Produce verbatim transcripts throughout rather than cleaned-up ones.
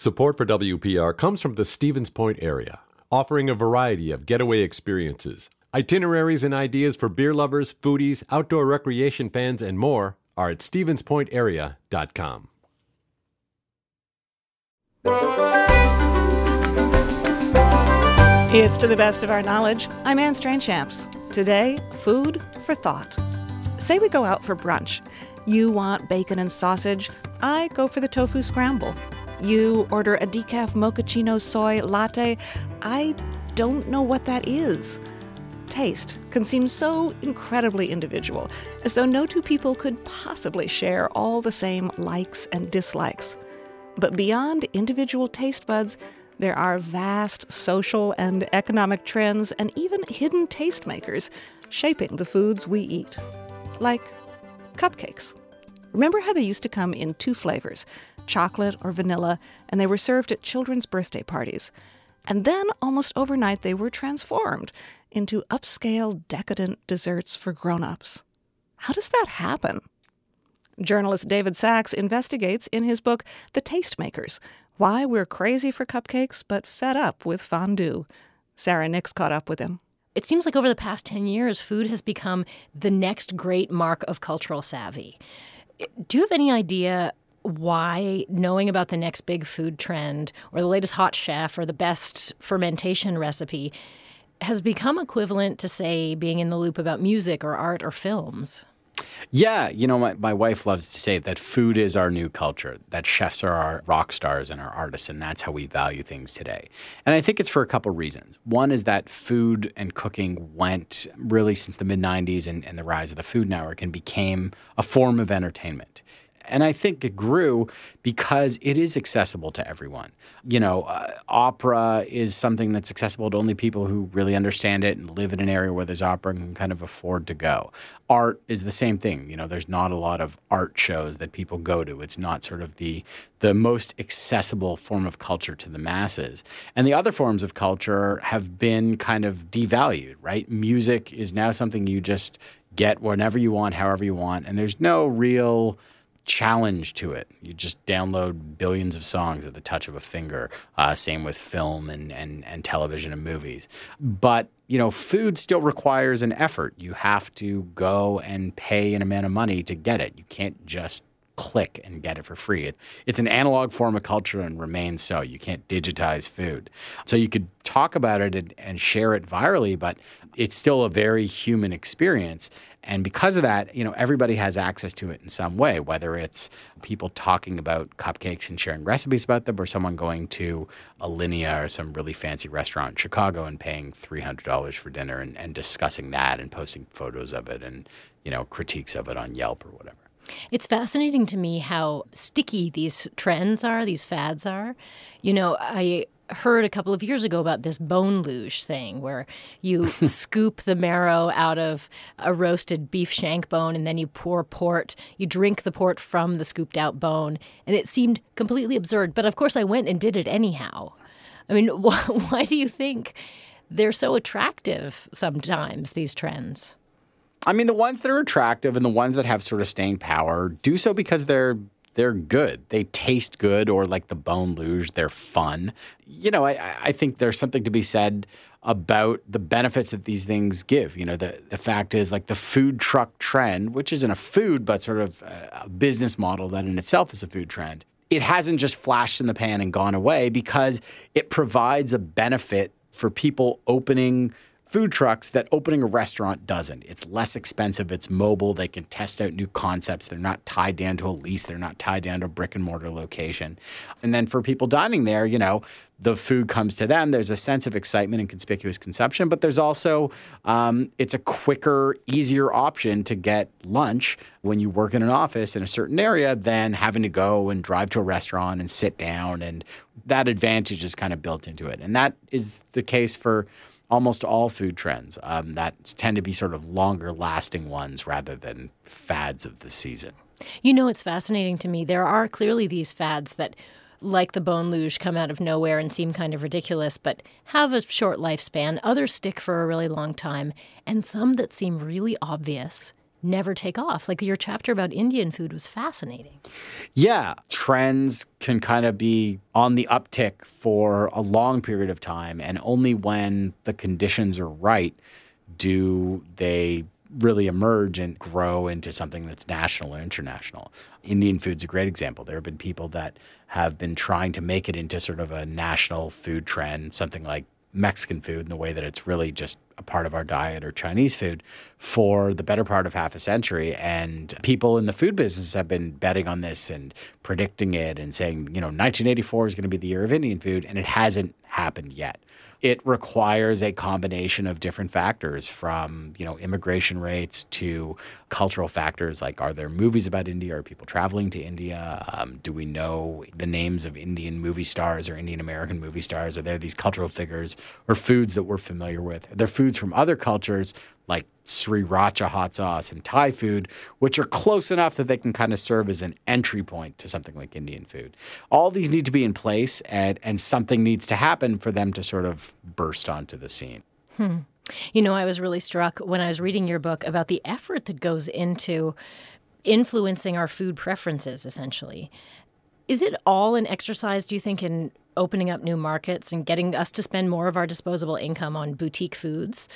Support for W P R comes from the Stevens Point area, offering a variety of getaway experiences. Itineraries and ideas for beer lovers, foodies, outdoor recreation fans, and more are at stevens point area dot com. It's To the Best of Our Knowledge. I'm Anne Strainchamps. Today, food for thought. Say we go out for brunch. You want bacon and sausage. I go for the tofu scramble. You order a decaf mochaccino soy latte. I don't know what that is. Taste can seem so incredibly individual, as though no two people could possibly share all the same likes and dislikes. But beyond individual taste buds, there are vast social and economic trends and even hidden tastemakers shaping the foods we eat. Like cupcakes. Remember how they used to come in two flavors, chocolate or vanilla, and they were served at children's birthday parties. And then, almost overnight, they were transformed into upscale, decadent desserts for grown-ups. How does that happen? Journalist David Sachs investigates in his book, The Tastemakers, Why We're Crazy for Cupcakes but Fed Up with Fondue. Sarah Nix caught up with him. It seems like over the past ten years, food has become the next great mark of cultural savvy. Do you have any idea why knowing about the next big food trend or the latest hot chef or the best fermentation recipe has become equivalent to, say, being in the loop about music or art or films? Yeah, you know, my, my wife loves to say that food is our new culture, that chefs are our rock stars and our artists, and that's how we value things today. And I think it's for a couple reasons. One is that food and cooking went really since the mid nineties and, and the rise of the Food Network and became a form of entertainment. And I think it grew because it is accessible to everyone. You know, uh, opera is something that's accessible to only people who really understand it and live in an area where there's opera and can kind of afford to go. Art is the same thing. You know, there's not a lot of art shows that people go to. It's not sort of the the most accessible form of culture to the masses. And the other forms of culture have been kind of devalued, right? Music is now something you just get whenever you want, however you want, and there's no real challenge to it. You just download billions of songs at the touch of a finger. Uh, same with film and, and, and television and movies. But, you know, food still requires an effort. You have to go and pay an amount of money to get it. You can't just click and get it for free. It, it's an analog form of culture and remains so. You can't digitize food. So you could talk about it and, and share it virally, but it's still a very human experience. And because of that, you know, everybody has access to it in some way, whether it's people talking about cupcakes and sharing recipes about them or someone going to a Linea or some really fancy restaurant in Chicago and paying three hundred dollars for dinner and, and discussing that and posting photos of it and, you know, critiques of it on Yelp or whatever. It's fascinating to me how sticky these trends are, these fads are. You know, I heard a couple of years ago about this bone luge thing where you scoop the marrow out of a roasted beef shank bone and then you pour port. You drink the port from the scooped out bone. And it seemed completely absurd. But of course, I went and did it anyhow. I mean, why, why do you think they're so attractive sometimes, these trends? I mean, the ones that are attractive and the ones that have sort of staying power do so because they're they're good. They taste good, or like the bone luge, they're fun. You know, I, I think there's something to be said about the benefits that these things give. You know, the, the fact is, like the food truck trend, which isn't a food, but sort of a business model that in itself is a food trend. It hasn't just flashed in the pan and gone away because it provides a benefit for people opening food trucks that opening a restaurant doesn't. It's less expensive. It's mobile. They can test out new concepts. They're not tied down to a lease. They're not tied down to a brick and mortar location. And then for people dining there, you know, the food comes to them. There's a sense of excitement and conspicuous consumption, but there's also, um, it's a quicker, easier option to get lunch when you work in an office in a certain area than having to go and drive to a restaurant and sit down. And that advantage is kind of built into it. And that is the case for almost all food trends um, that tend to be sort of longer lasting ones rather than fads of the season. You know, it's fascinating to me. There are clearly these fads that, like the bone luge, come out of nowhere and seem kind of ridiculous, but have a short lifespan. Others stick for a really long time. And some that seem really obvious never take off. Like your chapter about Indian food was fascinating. Yeah, trends can kind of be on the uptick for a long period of time, and only when the conditions are right do they really emerge and grow into something that's national or international. Indian food's a great example. There have been people that have been trying to make it into sort of a national food trend, something like Mexican food in the way that it's really just a part of our diet, or Chinese food, for the better part of half a century. And people in the food business have been betting on this and predicting it and saying, you know, nineteen eighty-four is going to be the year of Indian food, and it hasn't happened yet. It requires a combination of different factors, from, you know, immigration rates to cultural factors like, are there movies about India? Are people traveling to India? Um, do we know the names of Indian movie stars or Indian American movie stars? Are there these cultural figures or foods that we're familiar with? Are there foods from other cultures like sriracha hot sauce and Thai food, which are close enough that they can kind of serve as an entry point to something like Indian food? All these need to be in place, and, and something needs to happen for them to sort of burst onto the scene. Hmm. You know, I was really struck when I was reading your book about the effort that goes into influencing our food preferences, essentially. Is it all an exercise, do you think, in opening up new markets and getting us to spend more of our disposable income on boutique foods?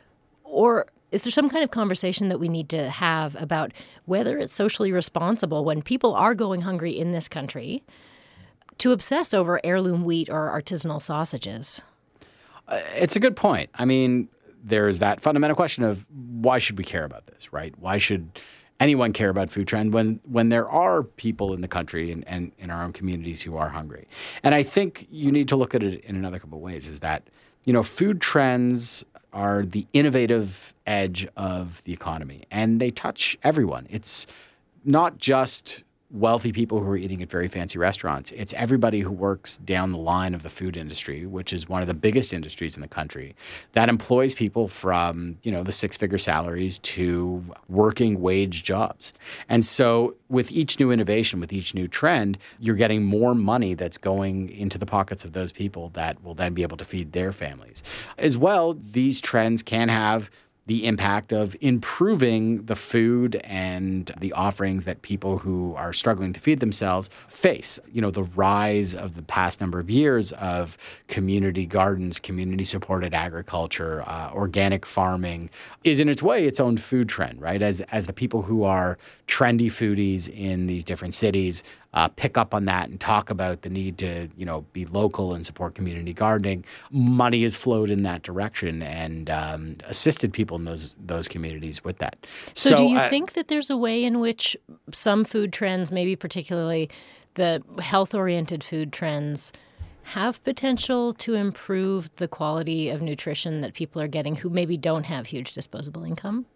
Or is there some kind of conversation that we need to have about whether it's socially responsible, when people are going hungry in this country, to obsess over heirloom wheat or artisanal sausages? Uh, it's a good point. I mean, there's that fundamental question of, why should we care about this, right? Why should anyone care about food trend when when there are people in the country and, and in our own communities who are hungry? And I think you need to look at it in another couple of ways, is that, you know, food trends are the innovative edge of the economy, and they touch everyone. It's not just wealthy people who are eating at very fancy restaurants. It's everybody who works down the line of the food industry, which is one of the biggest industries in the country, that employs people from, you know, the six-figure salaries to working wage jobs. And so with each new innovation, with each new trend, you're getting more money that's going into the pockets of those people that will then be able to feed their families. As well, these trends can have the impact of improving the food and the offerings that people who are struggling to feed themselves face. You know, the rise of the past number of years of community gardens, community-supported agriculture, uh, organic farming is in its way its own food trend, right? As as the people who are trendy foodies in these different cities Uh, pick up on that and talk about the need to, you know, be local and support community gardening, money has flowed in that direction and um, assisted people in those those communities with that. So, So do you uh, think that there's a way in which some food trends, maybe particularly the health-oriented food trends, have potential to improve the quality of nutrition that people are getting who maybe don't have huge disposable income?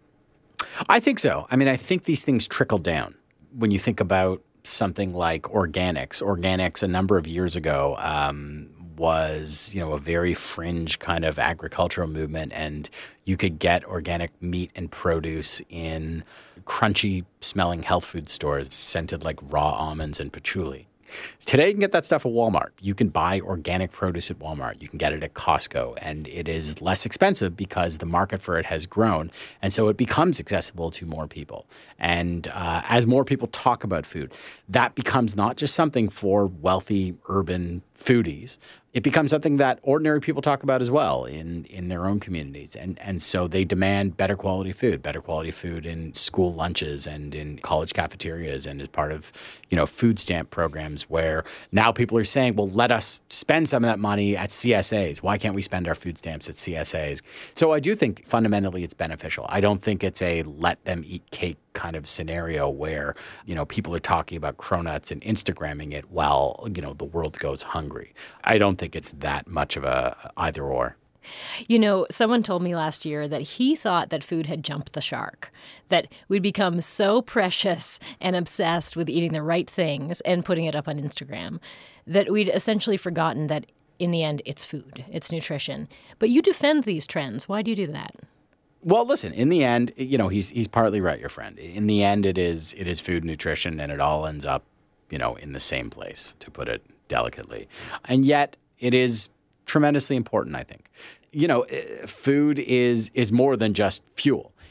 I think so. I mean, I think these things trickle down. When you think about something like organics. Organics a number of years ago um, was, you know, a very fringe kind of agricultural movement, and you could get organic meat and produce in crunchy smelling health food stores scented like raw almonds and patchouli. Today, you can get that stuff at Walmart. You can buy organic produce at Walmart. You can get it at Costco, and it is less expensive because the market for it has grown, and so it becomes accessible to more people. And uh, as more people talk about food, that becomes not just something for wealthy urban foodies. It becomes something that ordinary people talk about as well in, in their own communities. And and so they demand better quality food, better quality food in school lunches and in college cafeterias and as part of, you know, food stamp programs, where now people are saying, well, let us spend some of that money at C S As. Why can't we spend our food stamps at C S As? So I do think fundamentally it's beneficial. I don't think it's a let them eat cake kind of scenario where, you know, people are talking about cronuts and Instagramming it while, you know, the world goes hungry. I don't think it's that much of a either or. You know, someone told me last year that he thought that food had jumped the shark, that we'd become so precious and obsessed with eating the right things and putting it up on Instagram that we'd essentially forgotten that in the end, it's food, it's nutrition. But you defend these trends. Why do you do that? Well, listen, in the end, you know, he's he's partly right, your friend. In the end, it is it is food, nutrition, and it all ends up, you know, in the same place, to put it delicately. And yet it is tremendously important, I think. You know, food is is more than just fuel.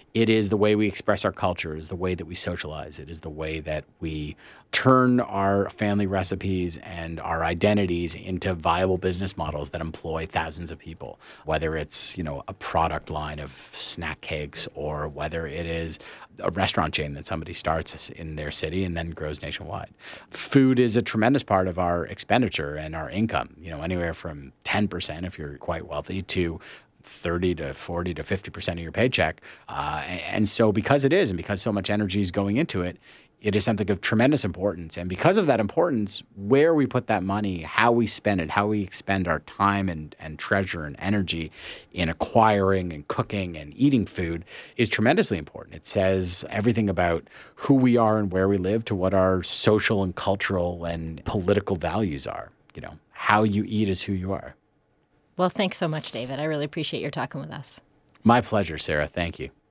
It is the way we express our culture, it is the way that we socialize, it is the way that we turn our family recipes and our identities into viable business models that employ thousands of people, whether it's, you know, a product line of snack cakes or whether it is a restaurant chain that somebody starts in their city and then grows nationwide. Food is a tremendous part of our expenditure and our income, you know, anywhere from ten percent if you're quite wealthy to thirty to forty to fifty percent of your paycheck. Uh, and so because it is, and because so much energy is going into it, it is something of tremendous importance. And because of that importance, where we put that money, how we spend it, how we expend our time and, and treasure and energy in acquiring and cooking and eating food is tremendously important. It says everything about who we are and where we live to what our social and cultural and political values are. You know, how you eat is who you are. Well, thanks so much, David. I really appreciate your talking with us. My pleasure, Sarah. Thank you.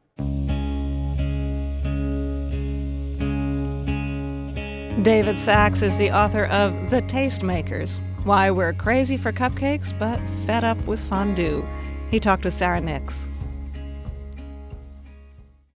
David Sachs is the author of The Tastemakers, Why We're Crazy for Cupcakes But Fed Up with Fondue. He talked with Sarah Nix.